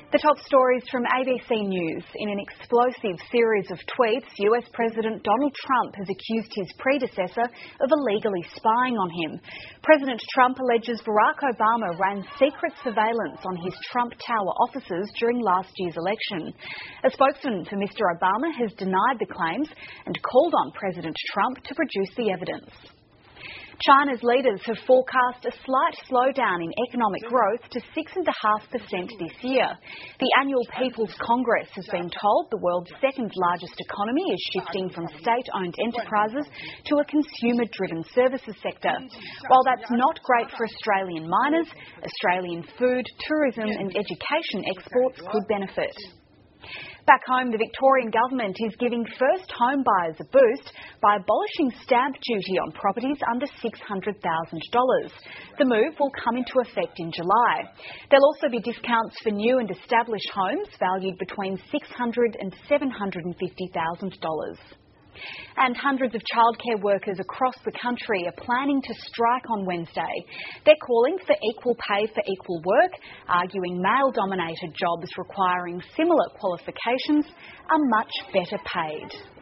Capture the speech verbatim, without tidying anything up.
The top stories from A B C News. In an explosive series of tweets, U S President Donald Trump has accused his predecessor of illegally spying on him. President Trump alleges Barack Obama ran secret surveillance on his Trump Tower offices during last year's election. A spokesman for Mister Obama has denied the claims and called on President Trump to produce the evidence. China's leaders have forecast a slight slowdown in economic growth to six point five percent this year. The annual People's Congress has been told the world's second largest economy is shifting from state-owned enterprises to a consumer-driven services sector. While that's not great for Australian miners, Australian food, tourism and education exports could benefit. Back home, the Victorian government is giving first home buyers a boost by abolishing stamp duty on properties under six hundred thousand dollars. The move will come into effect in July. There'll also be discounts for new and established homes valued between six hundred thousand dollars and seven hundred fifty thousand dollars. And hundreds of childcare workers across the country are planning to strike on Wednesday. They're calling for equal pay for equal work, arguing male-dominated jobs requiring similar qualifications are much better paid.